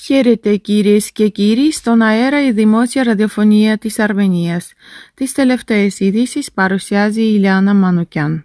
Χαίρετε κυρίες και κύριοι, στον αέρα η δημόσια ραδιοφωνία της Αρμενίας. Τις τελευταίες ειδήσεις παρουσιάζει η Ηλιάνα Μανουκιάν.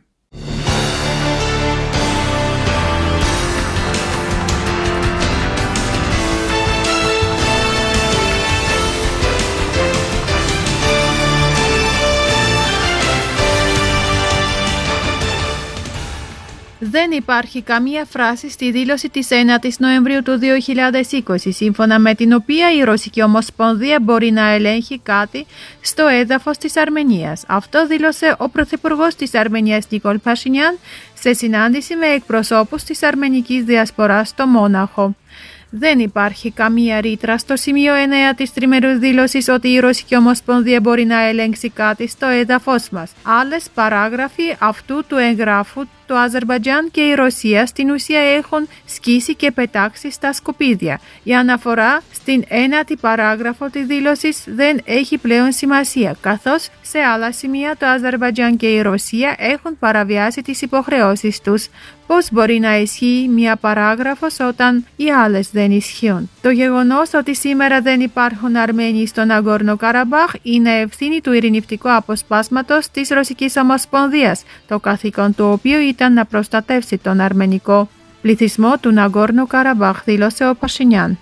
Δεν υπάρχει καμία φράση στη δήλωση της 9ης Νοεμβρίου του 2020, σύμφωνα με την οποία η Ρωσική Ομοσπονδία μπορεί να ελέγχει κάτι στο έδαφος της Αρμενίας. Αυτό δήλωσε ο Πρωθυπουργός της Αρμενίας Νικόλ Πασινιάν σε συνάντηση με εκπροσώπους της αρμενικής διασποράς στο Μόναχο. Δεν υπάρχει καμία ρήτρα στο σημείο 9 της τριμερούς δήλωσης ότι η Ρωσική Ομοσπονδία μπορεί να ελέγξει κάτι στο έδαφος μας. Άλλες παράγραφοι αυτού του εγγράφου το Αζερμπαϊτζάν και η Ρωσία στην ουσία έχουν σκίσει και πετάξει στα σκουπίδια. Η αναφορά στην 9η παράγραφο της δήλωσης δεν έχει πλέον σημασία, καθώς σε άλλα σημεία το Αζερμπαϊτζάν και η Ρωσία έχουν παραβιάσει τις υποχρεώσεις τους. Πώς μπορεί να ισχύει μια παράγραφος όταν οι άλλες δεν ισχύουν? Το γεγονός ότι σήμερα δεν υπάρχουν Αρμένοι στον Ναγκόρνο Καραμπάχ είναι ευθύνη του ειρηνευτικού αποσπάσματος της Ρωσικής Ομοσπονδίας, το καθήκον του οποίου ήταν να προστατεύσει τον αρμενικό πληθυσμό του Ναγκόρνο Καραμπάχ, δήλωσε ο Πασινιάν.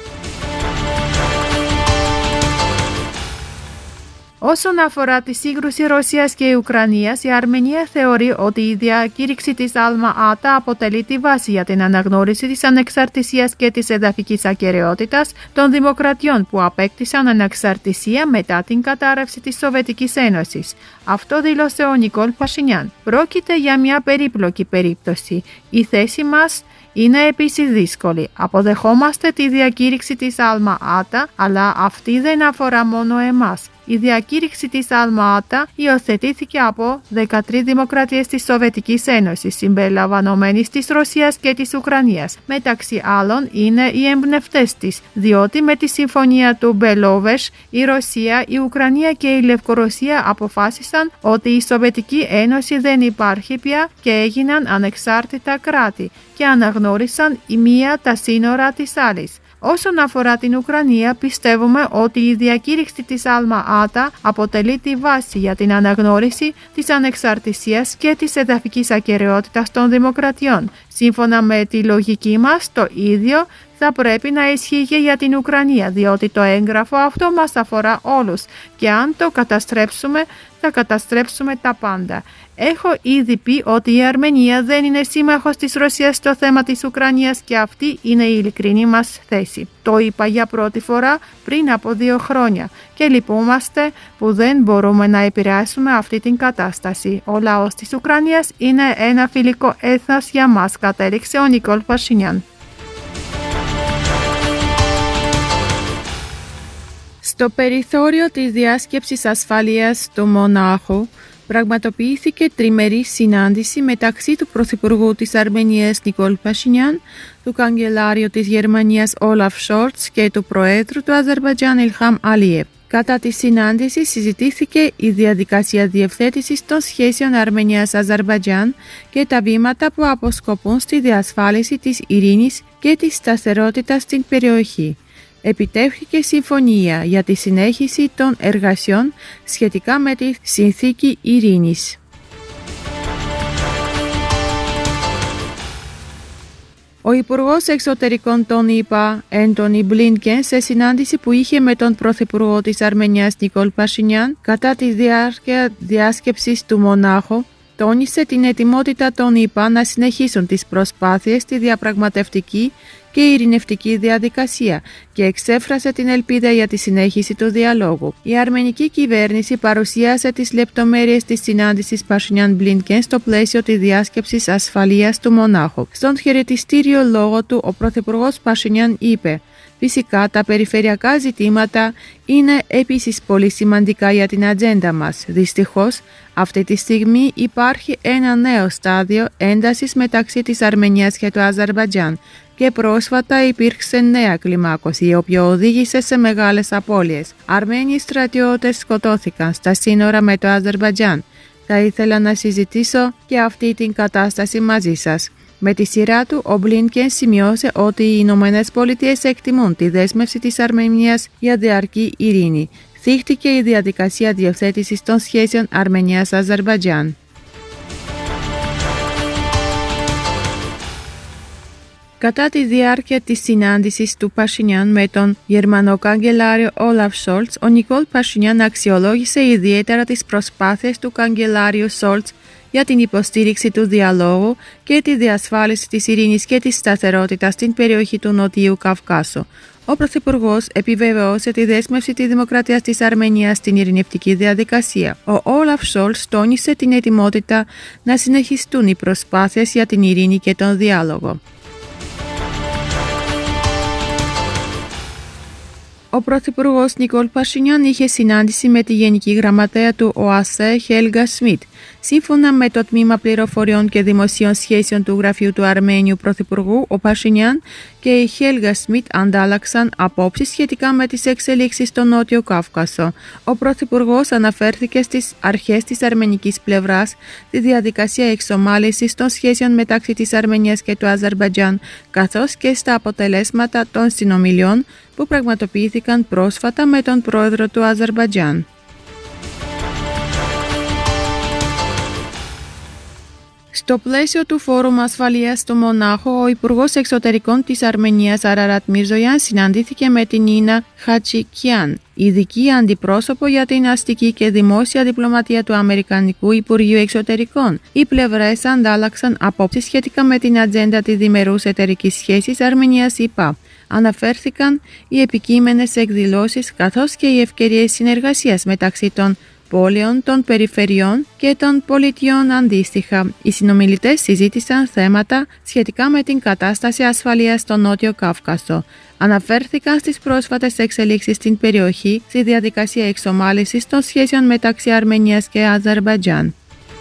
Όσον αφορά τη σύγκρουση Ρωσίας και Ουκρανίας, η Αρμενία θεωρεί ότι η διακήρυξη της Άλμα Άτα αποτελεί τη βάση για την αναγνώριση της ανεξαρτησίας και της εδαφικής ακεραιότητας των δημοκρατιών που απέκτησαν ανεξαρτησία μετά την κατάρρευση της Σοβιετικής Ένωσης. Αυτό δήλωσε ο Νικόλ Πασινιάν. Πρόκειται για μια περίπλοκη περίπτωση. Η θέση μας είναι επίσης δύσκολη. Αποδεχόμαστε τη διακήρυξη της Άλμα Άτα, αλλά αυτή δεν αφορά μόνο εμάς. Η διακήρυξη της Άλμα Άτα υιοθετήθηκε από 13 δημοκρατίες της Σοβιετικής Ένωσης, συμπεριλαμβανομένης της Ρωσίας και της Ουκρανίας. Μεταξύ άλλων είναι οι εμπνευστές της, διότι με τη συμφωνία του Μπελόβες η Ρωσία, η Ουκρανία και η Λευκορωσία αποφάσισαν ότι η Σοβιετική Ένωση δεν υπάρχει πια και έγιναν ανεξάρτητα κράτη και αναγνώρισαν η μία τα σύνορα της άλλης. Όσον αφορά την Ουκρανία, πιστεύουμε ότι η διακήρυξη της Άλμα Άτα αποτελεί τη βάση για την αναγνώριση της ανεξαρτησίας και της εδαφικής ακεραιότητας των δημοκρατιών. Σύμφωνα με τη λογική μας, το ίδιο θα πρέπει να ισχύει και για την Ουκρανία, διότι το έγγραφο αυτό μας αφορά όλους και αν το καταστρέψουμε, θα καταστρέψουμε τα πάντα. Έχω ήδη πει ότι η Αρμενία δεν είναι σύμμαχος της Ρωσίας στο θέμα της Ουκρανίας και αυτή είναι η ειλικρινή μας θέση. Το είπα για πρώτη φορά πριν από 2 χρόνια και λυπούμαστε που δεν μπορούμε να επηρεάσουμε αυτή την κατάσταση. Ο λαός της Ουκρανίας είναι ένα φιλικό έθνος για μας, κατέληξε ο Νικόλ Πασινιάν. Στο περιθώριο της διάσκεψης ασφαλείας του Μονάχου πραγματοποιήθηκε τριμερή συνάντηση μεταξύ του Πρωθυπουργού της Αρμενίας Νικόλ Πασινιάν, του Καγκελάριου της Γερμανίας Όλαφ Σόλτς και του Προέδρου του Αζερμπαϊτζάν Ιλχάμ Αλίεβ. Κατά τη συνάντηση συζητήθηκε η διαδικασία διευθέτησης των σχέσεων Αρμενίας-Αζερμπαϊτζάν και τα βήματα που αποσκοπούν στη διασφάλιση της ειρήνης και της σταθερότητας στην περιοχή. Επιτεύχθηκε συμφωνία για τη συνέχιση των εργασιών σχετικά με τη συνθήκη ειρήνης. Ο Υπουργός Εξωτερικών των ΗΠΑ, Έντονι Μπλίνκεν, σε συνάντηση που είχε με τον Πρωθυπουργό της Αρμενίας Νικόλ Πασινιάν κατά τη διάρκεια διάσκεψης του Μονάχου, τόνισε την ετοιμότητα των ΗΠΑ να συνεχίσουν τις προσπάθειες στη διαπραγματευτική και ειρηνευτική διαδικασία και εξέφρασε την ελπίδα για τη συνέχιση του διαλόγου. Η αρμενική κυβέρνηση παρουσίασε τις λεπτομέρειες της συνάντησης Πασινιάν-Μπλίνκεν στο πλαίσιο της διάσκεψης ασφαλείας του Μονάχου. Στον χαιρετιστήριο λόγο του, ο Πρωθυπουργός Πασινιάν είπε: «Φυσικά, τα περιφερειακά ζητήματα είναι επίσης πολύ σημαντικά για την ατζέντα μας. Δυστυχώς, αυτή τη στιγμή υπάρχει ένα νέο στάδιο έντασης μεταξύ της Αρμενίας και του Αζερμπαϊτζάν και πρόσφατα υπήρξε νέα κλιμάκωση, η οποία οδήγησε σε μεγάλες απώλειες. Αρμένοι στρατιώτες σκοτώθηκαν στα σύνορα με το Αζερμπαϊτζάν. Θα ήθελα να συζητήσω και αυτή την κατάσταση μαζί σας. Με τη σειρά του, ο Μπλίνκεν σημειώσε ότι οι Ηνωμένες Πολιτείες εκτιμούν τη δέσμευση της Αρμενίας για διαρκή ειρήνη. Θύχτηκε η διαδικασία διευθέτησης των σχέσεων Αρμενίας-Αζερμπαϊτζάν. Κατά τη διάρκεια της συνάντησης του Πασινιάν με τον Γερμανό καγκελάριο Όλαφ Σόλτς, ο Νικόλ Πασινιάν αξιολόγησε ιδιαίτερα τις προσπάθειες του καγκελάριου Σόλτς για την υποστήριξη του διαλόγου και τη διασφάλιση της ειρήνης και της σταθερότητας στην περιοχή του Νοτιού Καυκάσου. Ο Πρωθυπουργός επιβεβαιώσε τη δέσμευση της Δημοκρατίας της Αρμενίας στην ειρηνευτική διαδικασία. Ο Όλαφ Σόλτς τόνισε την ετοιμότητα να συνεχιστούν οι προσπάθειες για την ειρήνη και τον διάλογο. Ο Πρωθυπουργός Νικόλ Πασινιάν είχε συνάντηση με τη Γενική Γραμματέα του ΟΑΣΕ Χέλγα Σμιτ. Σύμφωνα με το Τμήμα Πληροφοριών και Δημοσίων Σχέσεων του Γραφείου του Αρμένιου Πρωθυπουργού, ο Πασινιάν και η Χέλγα Σμιτ αντάλλαξαν απόψεις σχετικά με τις εξελίξεις στο Νότιο Κάυκασο. Ο Πρωθυπουργός αναφέρθηκε στις αρχές της αρμενικής πλευράς, τη διαδικασία εξομάλυνσης των σχέσεων μεταξύ της Αρμενίας και του Αζερμπαϊτζάν, καθώς και στα αποτελέσματα των συνομιλιών που πραγματοποιήθηκαν πρόσφατα με τον πρόεδρο του Αζερμπαϊτζάν. Στο πλαίσιο του Φόρουμ Ασφαλείας στο Μονάχο, ο Υπουργός Εξωτερικών της Αρμενίας Αραράτ Μιρζογιάν συναντήθηκε με την Νίνα Χατσικιάν, ειδική αντιπρόσωπο για την αστική και δημόσια διπλωματία του Αμερικανικού Υπουργείου Εξωτερικών. Οι πλευρές αντάλλαξαν απόψεις σχετικά με την ατζέντα της διμερούς εταιρικής σχέσης Αρμενίας-ΗΠΑ. Αναφέρθηκαν οι επικείμενες εκδηλώσεις καθώς και οι ευκαιρίες συνεργασίας μεταξύ των πόλεων, των περιφερειών και των πολιτιών αντίστοιχα. Οι συνομιλητές συζήτησαν θέματα σχετικά με την κατάσταση ασφαλείας στο Νότιο Κάυκασο. Αναφέρθηκαν στις πρόσφατες εξελίξεις στην περιοχή, στη διαδικασία εξομάλυνσης των σχέσεων μεταξύ Αρμενίας και Αζερμπαϊτζάν.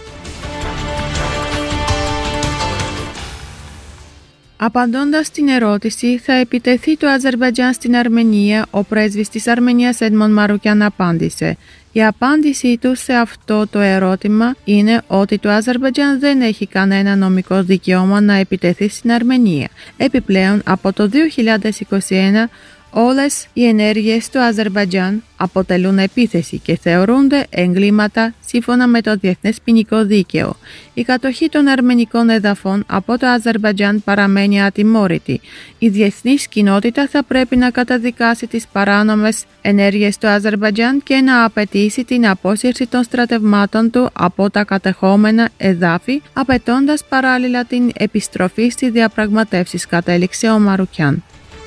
Απαντώντας στην ερώτηση «Θα επιτεθεί το Αζερμπαϊτζάν στην Αρμενία», ο πρέσβης της Αρμενίας Έντμον Μαρουκιάν απάντησε. Η απάντησή του σε αυτό το ερώτημα είναι ότι το Αζερμπαϊτζάν δεν έχει κανένα νομικό δικαίωμα να επιτεθεί στην Αρμενία. Επιπλέον, από το 2021, όλες οι ενέργειες του Αζερμπαϊτζάν αποτελούν επίθεση και θεωρούνται εγκλήματα σύμφωνα με το Διεθνές Ποινικό Δίκαιο. Η κατοχή των αρμενικών εδαφών από το Αζερμπαϊτζάν παραμένει ατιμόρυτη. Η διεθνής κοινότητα θα πρέπει να καταδικάσει τις παράνομες ενέργειες του Αζερμπαϊτζάν και να απαιτήσει την απόσυρση των στρατευμάτων του από τα κατεχόμενα εδάφη, απαιτώντας παράλληλα την επιστροφή στις διαπραγματεύσεις, κατέληξε ο Μαρουκιάν.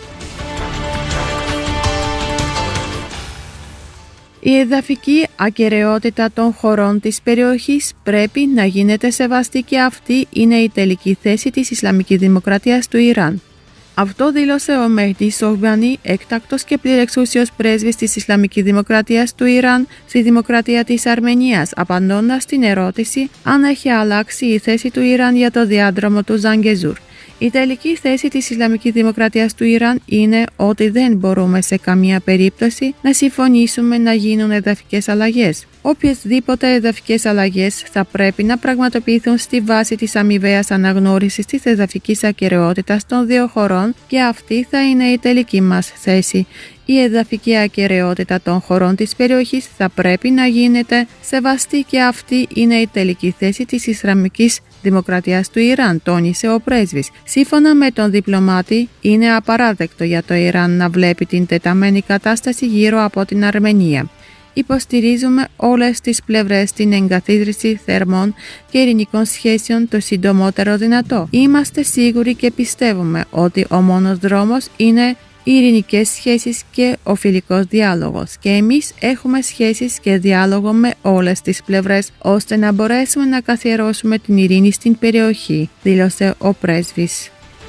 Η εδαφική ακεραιότητα των χωρών της περιοχής πρέπει να γίνεται σεβαστή και αυτή είναι η τελική θέση της Ισλαμικής Δημοκρατίας του Ιράν. Αυτό δήλωσε ο Μεχντή Σοχμπάνι, έκτακτος και πληρεξούσιος πρέσβης της Ισλαμικής Δημοκρατίας του Ιράν στη Δημοκρατία της Αρμενίας, απαντώντας στην ερώτηση αν έχει αλλάξει η θέση του Ιράν για το διάδρομο του Ζαγκεζούρ. Η τελική θέση της Ισλαμικής Δημοκρατίας του Ιράν είναι ότι δεν μπορούμε σε καμία περίπτωση να συμφωνήσουμε να γίνουν εδαφικές αλλαγές. Οποιασδήποτε εδαφικές αλλαγές θα πρέπει να πραγματοποιηθούν στη βάση της αμοιβαίας αναγνώρισης της εδαφικής ακεραιότητας των δύο χωρών και αυτή θα είναι η τελική μας θέση. Η εδαφική ακεραιότητα των χωρών της περιοχής θα πρέπει να γίνεται σεβαστή και αυτή είναι η τελική θέση της Ισλαμικής Δημοκρατίας του Ιράν, τόνισε ο πρέσβης. Σύμφωνα με τον διπλωμάτη, είναι απαράδεκτο για το Ιράν να βλέπει την τεταμένη κατάσταση γύρω από την Αρμενία. Υποστηρίζουμε όλες τις πλευρές στην εγκαθίδρυση θερμών και ειρηνικών σχέσεων το συντομότερο δυνατό. Είμαστε σίγουροι και πιστεύουμε ότι ο μόνος δρόμος είναι οι ειρηνικές σχέσεις και ο φιλικός διάλογος και εμείς έχουμε σχέσεις και διάλογο με όλες τις πλευρές ώστε να μπορέσουμε να καθιερώσουμε την ειρήνη στην περιοχή, δήλωσε ο πρέσβης.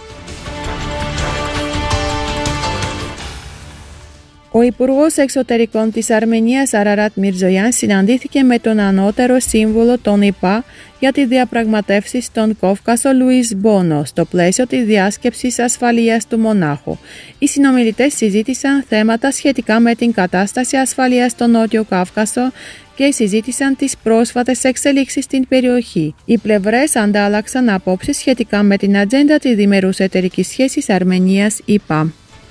Ο Υπουργός Εξωτερικών της Αρμενίας Αραράτ Μιρζογιάν συναντήθηκε με τον ανώτερο σύμβουλο των ΗΠΑ για τις διαπραγματεύσεις στον Κόφκασο Λουίς Μπόνο στο πλαίσιο της διάσκεψης ασφαλείας του Μονάχου. Οι συνομιλητές συζήτησαν θέματα σχετικά με την κατάσταση ασφαλείας στο Νότιο Κάυκασο και συζήτησαν τις πρόσφατες εξελίξεις στην περιοχή. Οι πλευρές αντάλλαξαν απόψεις σχετικά με την ατζέντα της διμερούς εταιρικής σχέσης Αρμενίας-ΗΠΑ.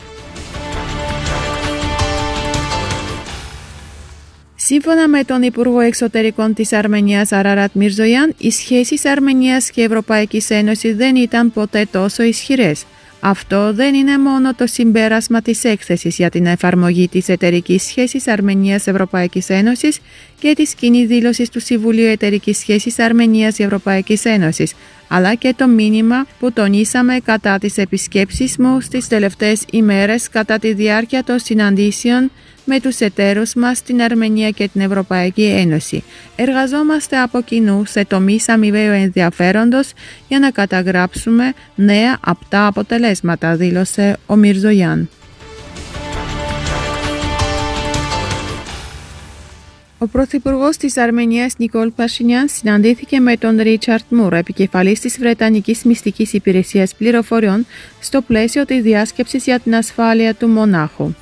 Σύμφωνα με τον Υπουργό Εξωτερικών της Αρμενίας Αραράτ Μιρζογιάν, οι σχέσεις Αρμενίας και Ευρωπαϊκής Ένωσης δεν ήταν ποτέ τόσο ισχυρές. Αυτό δεν είναι μόνο το συμπέρασμα της έκθεσης για την εφαρμογή της εταιρικής σχέσης Αρμενίας-Ευρωπαϊκής Ένωσης και της κοινής δήλωσης του Συμβουλίου Εταιρικής Σχέσης Αρμενίας-Ευρωπαϊκής Ένωσης, αλλά και το μήνυμα που τονίσαμε κατά τις επισκέψεις μου στις τελευταίες ημέρες κατά τη διάρκεια των συναντήσεων με τους εταίρους μας στην Αρμενία και την Ευρωπαϊκή Ένωση. Εργαζόμαστε από κοινού σε τομείς αμοιβαίου ενδιαφέροντος για να καταγράψουμε νέα απτά αποτελέσματα, δήλωσε ο Μιρζογιάν. Ο Πρωθυπουργός της Αρμενίας Νικόλ Πασινιάν συναντήθηκε με τον Ρίτσαρτ Μουρ, επικεφαλής της Βρετανικής Μυστικής Υπηρεσίας Πληροφοριών, στο πλαίσιο της διάσκεψης για την ασφάλεια του Μονάχου.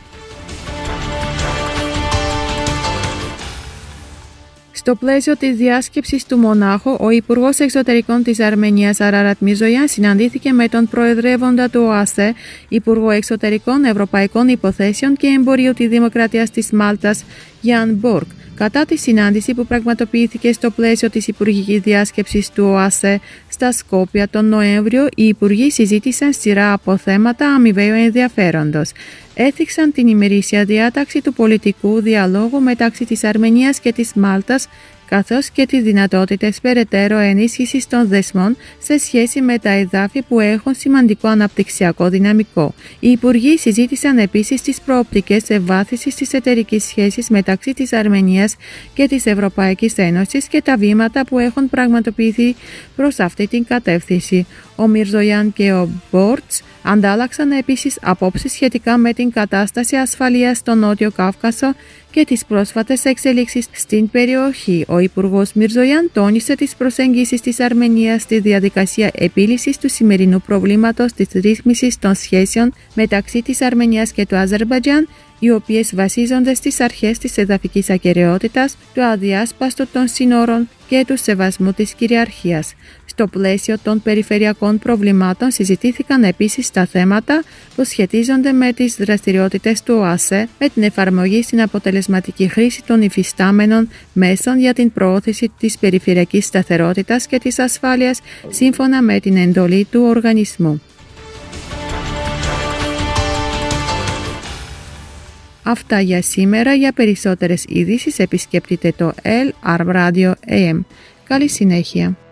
Στο πλαίσιο της διάσκεψης του Μονάχου, ο Υπουργός Εξωτερικών της Αρμενίας Αραράτ Μιρζογιάν συναντήθηκε με τον Προεδρεύοντα του ΟΑΣΕ, Υπουργό Εξωτερικών Ευρωπαϊκών Υποθέσεων και Εμπορίου της Δημοκρατίας της Μάλτας, Γιάν Μπόρκ. Κατά τη συνάντηση που πραγματοποιήθηκε στο πλαίσιο της Υπουργικής Διάσκεψης του ΟΑΣΕ στα Σκόπια τον Νοέμβριο, οι Υπουργοί συζήτησαν σειρά από θέματα αμοιβαίου ενδιαφέροντος. Έθιξαν την ημερήσια διάταξη του πολιτικού διαλόγου μεταξύ της Αρμενίας και της Μάλτας, καθώς και τις δυνατότητες περαιτέρω ενίσχυσης των δεσμών σε σχέση με τα εδάφη που έχουν σημαντικό αναπτυξιακό δυναμικό. Οι Υπουργοί συζήτησαν επίσης τις προοπτικές ευάθυνσης της εταιρικής σχέσης μεταξύ της Αρμενίας και της Ευρωπαϊκής Ένωσης και τα βήματα που έχουν πραγματοποιηθεί προς αυτή την κατεύθυνση. Ο Μιρζογιάν και ο Μπόρτς αντάλλαξαν επίσης απόψεις σχετικά με την κατάσταση ασφαλείας στο Νότιο Κάυκασο και τις πρόσφατες εξελίξεις στην περιοχή. Ο Υπουργός Μιρζογιάν τόνισε τις προσεγγίσεις της Αρμενίας στη διαδικασία επίλυσης του σημερινού προβλήματος της ρύθμισης των σχέσεων μεταξύ της Αρμενίας και του Αζερμπαϊτζάν, οι οποίες βασίζονται στις αρχές της εδαφικής ακεραιότητας, του αδιάσπαστου των σύνορων και του σεβασμού της κυριαρχίας. Στο πλαίσιο των περιφερειακών προβλημάτων συζητήθηκαν επίσης τα θέματα που σχετίζονται με τις δραστηριότητες του ΟΑΣΕ, με την εφαρμογή στην αποτελεσματική χρήση των υφιστάμενων μέσων για την προώθηση της περιφερειακής σταθερότητας και της ασφάλειας σύμφωνα με την εντολή του οργανισμού. Αυτά για σήμερα. Για περισσότερες ειδήσεις επισκέπτείτε το El Arab Radio AM. Καλή συνέχεια.